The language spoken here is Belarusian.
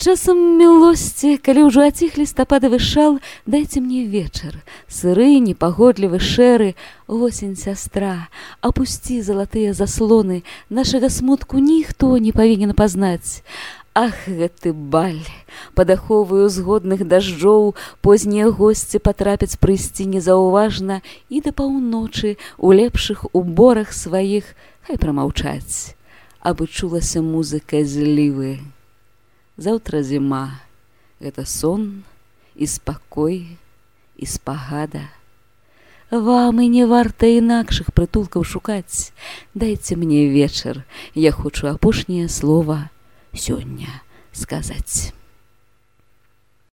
Часам мілосці, калі ўжо аціх лістападавы шал, дайце мне вечар, сыры, непагодлівы, шэры, осень, сястра, апусці залатыя заслоны, нашага смутку ніхто не павінен пазнаць. Ах, гэты баль, пад аховаю згодных дажджоў, познія госці патрапяць прыйсці незаўважна і да паўночы у лепшых уборах сваіх, хай прамаўчаць, абы чулася музыка злівы. Заўтра зіма, гэта сон і спакой і спагада. Вам і не варта інакшых прытулкаў шукаць. Дайце мне вечар, я хочу апошняе слова сёння сказаць.